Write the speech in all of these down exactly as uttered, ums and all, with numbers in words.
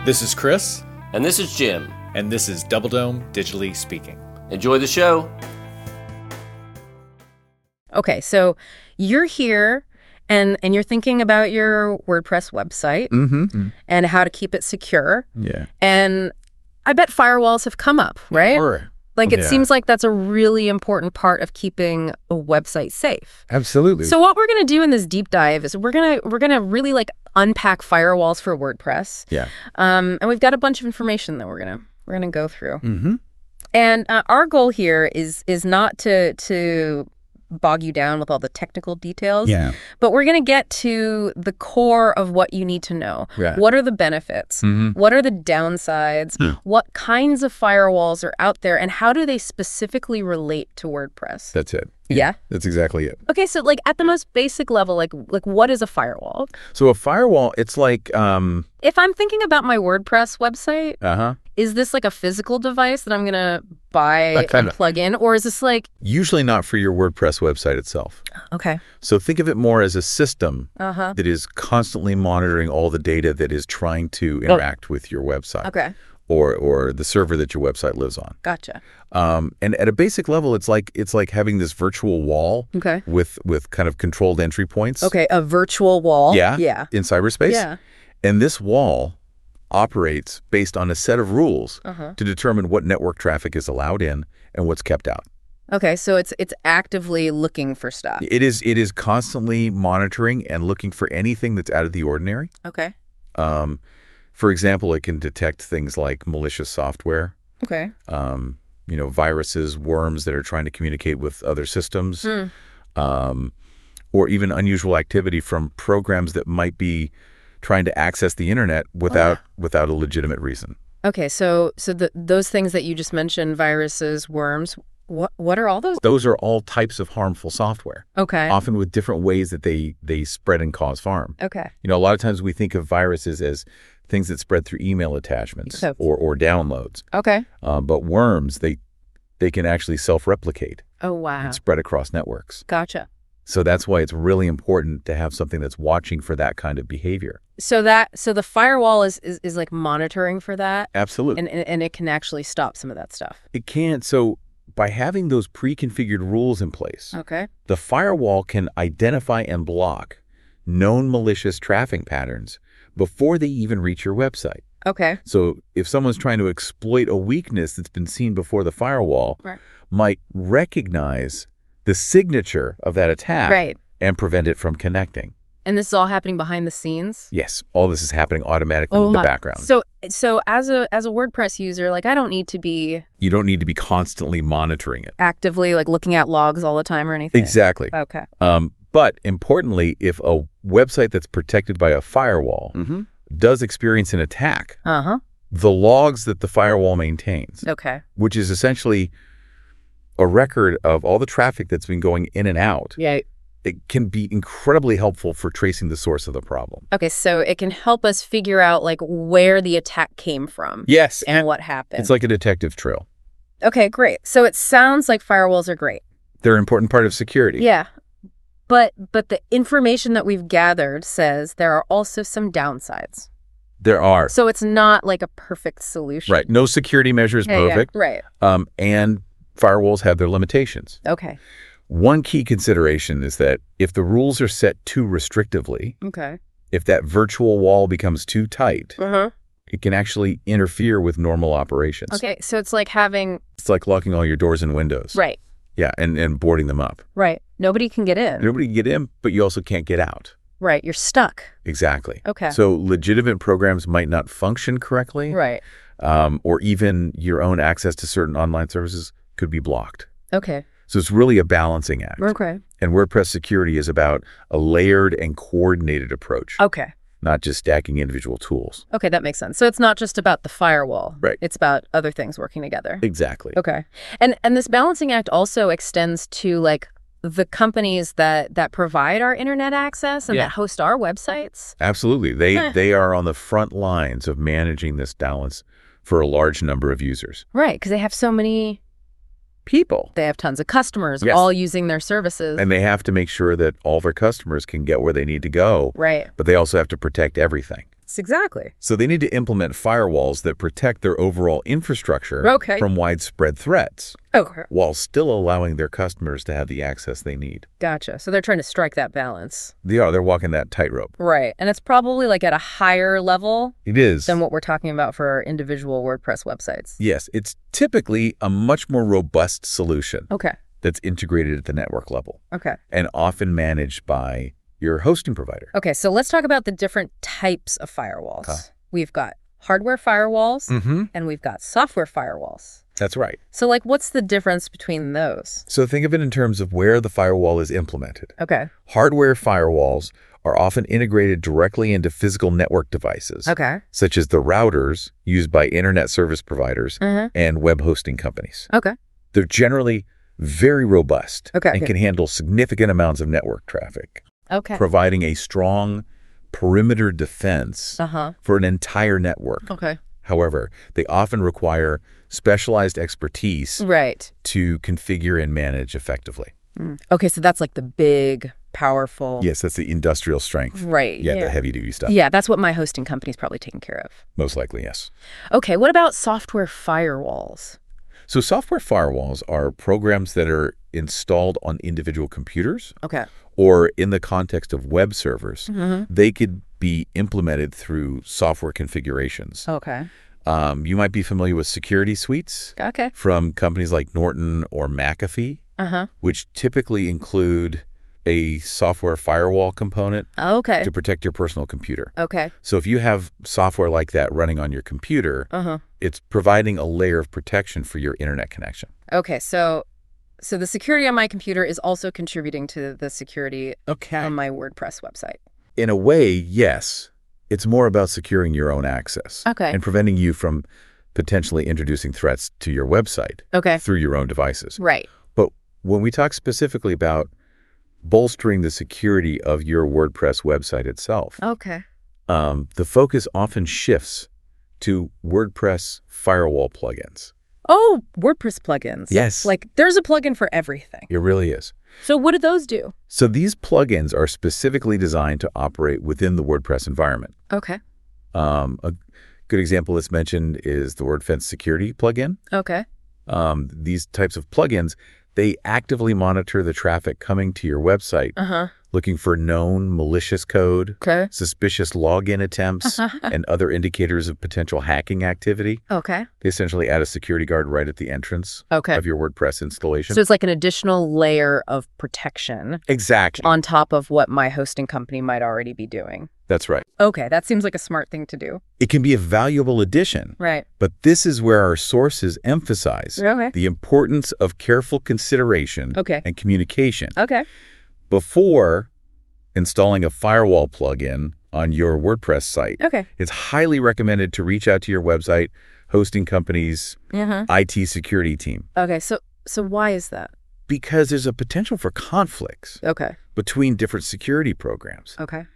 This is Chris. And this is Jim. And this is Double Dome Digitally Speaking. Enjoy the show. Okay, so you're here and and you're thinking about your WordPress website Mm-hmm. and how to keep it secure. Yeah. And I bet firewalls have come up, right? Sure. Like it Yeah. seems like that's a really important part of keeping a website safe. Absolutely. So what we're going to do in this deep dive is we're going to we're going to really like unpack firewalls for WordPress. Yeah. Um and we've got a bunch of information that we're going to we're going to go through. Mm-hmm. And uh, our goal here is is not to to bog you down with all the technical details. Yeah. But we're going to get to the core of what you need to know. Right. What are the benefits? Mm-hmm. What are the downsides? Hmm. What kinds of firewalls are out there? And how do they specifically relate to WordPress? That's it. Yeah? That's exactly it. Okay, so like at the most basic level, like like what is a firewall? So a firewall, it's like, um, If I'm thinking about my WordPress website, uh-huh. is this like a physical device that I'm going to buy That kind and of- plug in? Or is this like, Usually not for your WordPress website itself. okay, So think of it more as a system uh-huh, that is constantly monitoring all the data that is trying to interact with your website okay, or or the server that your website lives on. gotcha. Um, and at a basic level, it's like it's like having this virtual wall Okay. with with kind of controlled entry points. Okay, a virtual wall. Yeah. Yeah. In cyberspace. Yeah. And this wall operates based on a set of rules Uh-huh. to determine what network traffic is allowed in and what's kept out. Okay, so it's it's actively looking for stuff. It is it is constantly monitoring and looking for anything that's out of the ordinary. Okay. Um, for example, it can detect things like malicious software, Okay. um, you know, viruses, worms that are trying to communicate with other systems, Hmm. um, or even unusual activity from programs that might be trying to access the internet without without a legitimate reason. Okay, so so the those things that you just mentioned, viruses, worms, what what are all those? Those are all types of harmful software, Okay. often with different ways that they they spread and cause harm. Okay. You know, a lot of times we think of viruses as things that spread through email attachments So- or, or downloads. Okay. Um, but worms, they they can actually self-replicate Oh wow. and spread across networks. Gotcha. So that's why it's really important to have something that's watching for that kind of behavior. So that so the firewall is is, is like monitoring for that, Absolutely. and, and and it can actually stop some of that stuff. It can. So by having those pre-configured rules in place, Okay. the firewall can identify and block known malicious traffic patterns before they even reach your website. Okay. So if someone's trying to exploit a weakness that's been seen before the firewall, Right. might recognize the signature of that attack Right. and prevent it from connecting. And this is all happening behind the scenes. Yes, all this is happening automatically in the my- background. So so as a as a WordPress user, like I don't need to be You don't need to be constantly monitoring it. actively like looking at logs all the time or anything. Exactly. Okay. Um, but importantly, if a website that's protected by a firewall does experience an attack, Uh-huh. the logs that the firewall maintains, Okay. which is essentially a record of all the traffic that's been going in and out, Yeah. it can be incredibly helpful for tracing the source of the problem. Okay, so it can help us figure out like where the attack came from Yes, and what happened. it's like a detective trail. Okay, great. So it sounds like firewalls are great. They're an important part of security. Yeah. But but the information that we've gathered says there are also some downsides. There are. So it's not like a perfect solution. Right. No security measure is Yeah, yeah, perfect. right. Um, and firewalls have their limitations. Okay. One key consideration is that if the rules are set too restrictively, Okay. if that virtual wall becomes too tight, Uh-huh. it can actually interfere with normal operations. Okay, so it's like having It's like locking all your doors and windows. right. Yeah, and, and boarding them up. Right. Nobody can get in. Nobody can get in, but you also can't get out. Right. You're stuck. Exactly. Okay. So legitimate programs might not function correctly, Right. um, or even your own access to certain online services could be blocked. Okay. So it's really a balancing act. Okay. And WordPress security is about a layered and coordinated approach, Okay. not just stacking individual tools. Okay, that makes sense. So it's not just about the firewall. Right. It's about other things working together. Exactly. Okay. And and this balancing act also extends to like the companies that that provide our internet access and Yeah. that host our websites. Absolutely. They Huh. they are on the front lines of managing this balance for a large number of users. Right, because they have so many People. They have tons of customers Yes. all using their services. And they have to make sure that all their customers can get where they need to go. Right. But they also have to protect everything. exactly. So they need to implement firewalls that protect their overall infrastructure Okay. from widespread threats Okay. while still allowing their customers to have the access they need. Gotcha. So they're trying to strike that balance. They are. They're walking that tightrope. Right. And it's probably like at a higher level It is. than what we're talking about for our individual WordPress websites. Yes, it's typically a much more robust solution Okay. that's integrated at the network level Okay. and often managed by your hosting provider. Okay. So let's talk about the different types of firewalls. Okay. We've got hardware firewalls Mm-hmm. and we've got software firewalls. That's right. So like what's the difference between those? So think of it in terms of where the firewall is implemented. Okay. Hardware firewalls are often integrated directly into physical network devices, Okay. such as the routers used by internet service providers Mm-hmm. and web hosting companies. Okay. They're generally very robust Okay. and can handle significant amounts of network traffic, Okay. providing a strong perimeter defense Uh-huh. for an entire network. Okay. However, they often require specialized expertise Right. to configure and manage effectively. Mm. Okay, so that's like the big, powerful. Yes, that's the industrial strength. Right. Yeah, the heavy-duty stuff. Yeah, that's what my hosting company's probably taking care of. Most likely, yes. Okay, what about software firewalls? So software firewalls are programs that are installed on individual computers, Okay. or in the context of web servers, Mm-hmm. they could be implemented through software configurations. Okay. Um, you might be familiar with security suites Okay. from companies like Norton or McAfee, Uh-huh. which typically include a software firewall component Okay. to protect your personal computer. Okay. So if you have software like that running on your computer, Uh-huh. it's providing a layer of protection for your internet connection. Okay, so so the security on my computer is also contributing to the security Okay. on my WordPress website. In a way, yes. It's more about securing your own access Okay. and preventing you from potentially introducing threats to your website Okay. through your own devices. Right. But when we talk specifically about bolstering the security of your WordPress website itself, Okay. um, the focus often shifts to WordPress firewall plugins. Oh, WordPress plugins. Yes. Like there's a plugin for everything. It really is. So what do those do? So these plugins are specifically designed to operate within the WordPress environment. Okay. Um, a good example that's mentioned is the WordFence security plugin. Okay. Um, these types of plugins, they actively monitor the traffic coming to your website, Uh-huh. looking for known malicious code, Okay. suspicious login attempts, and other indicators of potential hacking activity. Okay. They essentially add a security guard right at the entrance Okay. of your WordPress installation. So it's like an additional layer of protection exactly. on top of what my hosting company might already be doing. That's right. Okay, that seems like a smart thing to do. It can be a valuable addition, Right. but this is where our sources emphasize Okay. the importance of careful consideration Okay. and communication Okay. before installing a firewall plugin on your WordPress site. Okay. It's highly recommended to reach out to your website hosting company's Uh-huh. I T security team Okay, so so why is that? because there's a potential for conflicts Okay. between different security programs. Okay.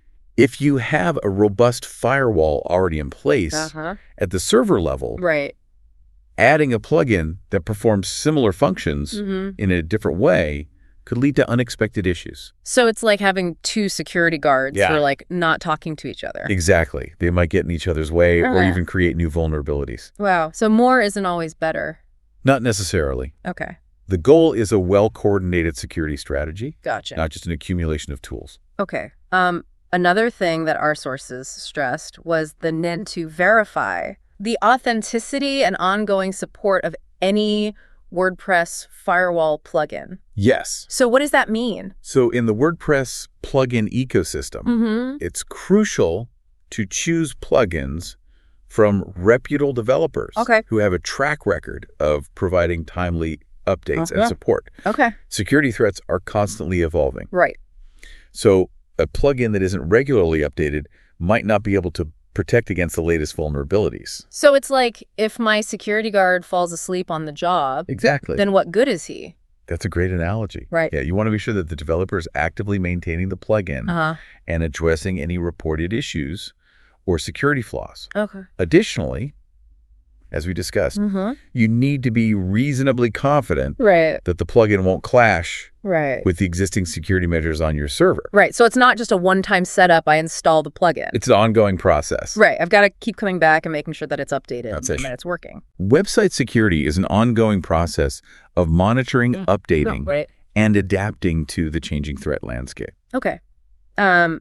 If you have a robust firewall already in place Uh-huh. at the server level, Right. adding a plugin that performs similar functions Mm-hmm. in a different way could lead to unexpected issues. So it's like having two security guards Yeah. who are like not talking to each other. Exactly. They might get in each other's way or Uh-huh. even create new vulnerabilities. Wow. So more isn't always better. Not necessarily. Okay. The goal is a well-coordinated security strategy, Gotcha. not just an accumulation of tools. Okay. Um, another thing that our sources stressed was the need to verify the authenticity and ongoing support of any WordPress firewall plugin. Yes. So what does that mean? So in the WordPress plugin ecosystem, Mm-hmm. it's crucial to choose plugins from reputable developers Okay. who have a track record of providing timely updates Uh-huh. and support. Okay. Security threats are constantly evolving. Right. So a plugin that isn't regularly updated might not be able to protect against the latest vulnerabilities. So it's like if my security guard falls asleep on the job, Exactly. then what good is he? That's a great analogy. Right. Yeah, you want to be sure that the developer is actively maintaining the plugin Uh-huh. and addressing any reported issues or security flaws. Okay. Additionally, as we discussed, Mm-hmm. you need to be reasonably confident Right. that the plugin won't clash Right. with the existing security measures on your server. Right. So it's not just a one-time setup. I install the plugin. It's an ongoing process. Right. I've got to keep coming back and making sure that it's updated That's and it. that it's working. Website security is an ongoing process of monitoring, Mm. updating, Right. and adapting to the changing threat landscape. Okay. Um,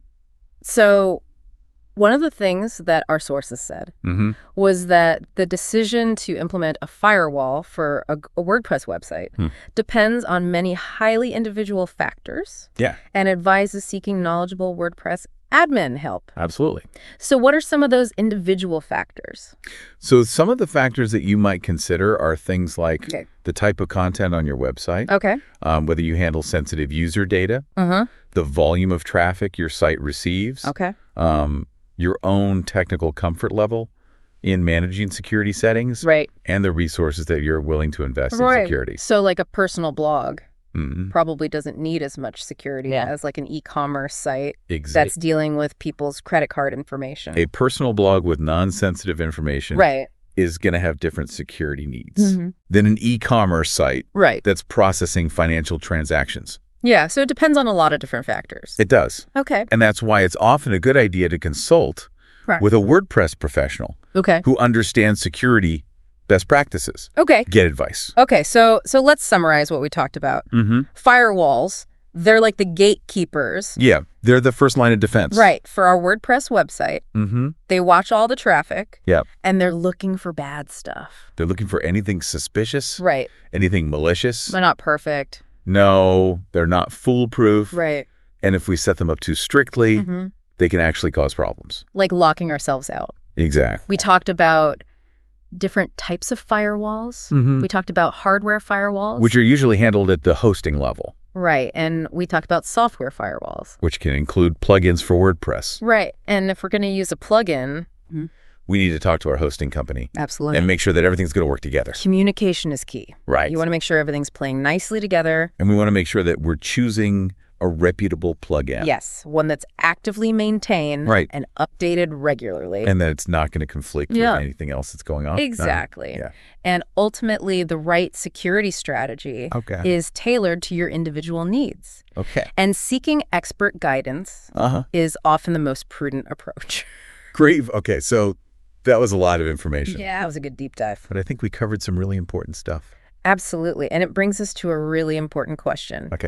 so one of the things that our sources said Mm-hmm. was that the decision to implement a firewall for a, a WordPress website Hmm. depends on many highly individual factors Yeah, and advises seeking knowledgeable WordPress admin help. absolutely. So what are some of those individual factors? So some of the factors that you might consider are things like Okay. the type of content on your website, Okay. um, whether you handle sensitive user data, Uh-huh. the volume of traffic your site receives, Okay. um, your own technical comfort level in managing security settings, Right. and the resources that you're willing to invest in Right. security. So like a personal blog Mhm. probably doesn't need as much security Yeah. as like an e-commerce site Exactly. that's dealing with people's credit card information. A personal blog with non-sensitive information Right. is going to have different security needs Mhm. than an e-commerce site Right. that's processing financial transactions. Yeah. So it depends on a lot of different factors. It does. Okay. And that's why it's often a good idea to consult Right. with a WordPress professional Okay. who understands security best practices. Okay. Get advice. Okay. So so let's summarize what we talked about. Mm-hmm. Firewalls, they're like the gatekeepers. Yeah, they're the first line of defense. Right. For our WordPress website, Mm-hmm. they watch all the traffic. Yep. And they're looking for bad stuff. They're looking for anything suspicious, Right. anything malicious. They're not perfect. No, they're not foolproof. Right. And if we set them up too strictly, hmm they can actually cause problems. Like locking ourselves out. Exactly. We talked about different types of firewalls. Mhm. We talked about hardware firewalls. Which are usually handled at the hosting level, Right. And we talked about software firewalls. which can include plugins for WordPress. Right. And if we're going to use a plugin, We need to talk to our hosting company absolutely. and make sure that everything's going to work together. Communication is key. Right. You want to make sure everything's playing nicely together. And we want to make sure that we're choosing a reputable plugin. Yes. One that's actively maintained Right. and updated regularly. And that it's not going to conflict Yeah. with anything else that's going on. Exactly. Yeah. And ultimately, the right security strategy Okay. is tailored to your individual needs. Okay. And seeking expert guidance Uh-huh. is often the most prudent approach. Great. Okay. So that was a lot of information. Yeah, that was a good deep dive. But I think we covered some really important stuff. Absolutely. And it brings us to a really important question. Okay.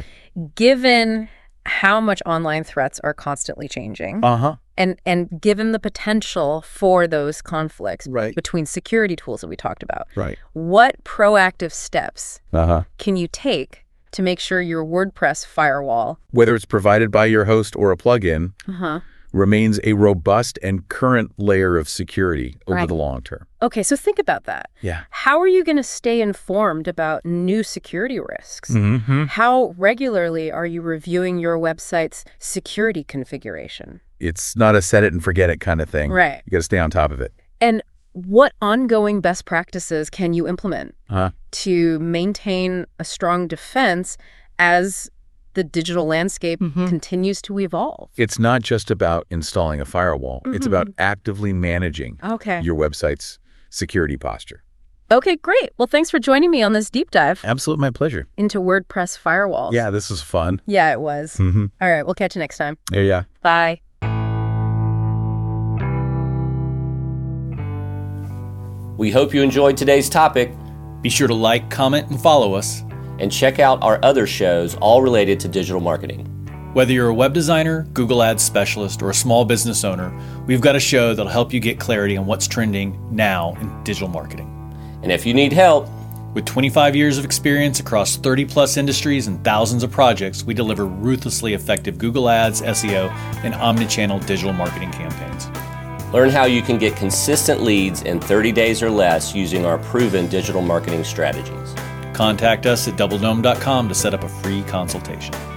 Given how much online threats are constantly changing, Uh-huh. and, and given the potential for those conflicts Right. between security tools that we talked about, Right. what proactive steps Uh-huh. can you take to make sure your WordPress firewall Whether it's provided by your host or a plugin, uh-huh. remains a robust and current layer of security over Right. the long term. Okay, so think about that. Yeah. How are you going to stay informed about new security risks? Mm-hmm. How regularly are you reviewing your website's security configuration? It's not a set it and forget it kind of thing. Right. You got to stay on top of it. And what ongoing best practices can you implement Uh-huh. to maintain a strong defense as the digital landscape Mhm. continues to evolve? It's not just about installing a firewall. It's Mhm. about actively managing Okay. your website's security posture. Okay, great. Well, thanks for joining me on this deep dive Absolutely my pleasure. into WordPress firewalls. Yeah, this was fun. Yeah, it was. Mm-hmm. All right, we'll catch you next time. Yeah, yeah. Bye. We hope you enjoyed today's topic, Be sure to like, comment, and follow us. and check out our other shows, all related to digital marketing. Whether you're a web designer, Google Ads specialist, or a small business owner, we've got a show that'll help you get clarity on what's trending now in digital marketing. And if you need help, With twenty-five years of experience across thirty plus industries and thousands of projects, we deliver ruthlessly effective Google Ads, S E O, and omnichannel digital marketing campaigns. learn how you can get consistent leads in thirty days or less using our proven digital marketing strategies. Contact us at double dome dot com to set up a free consultation.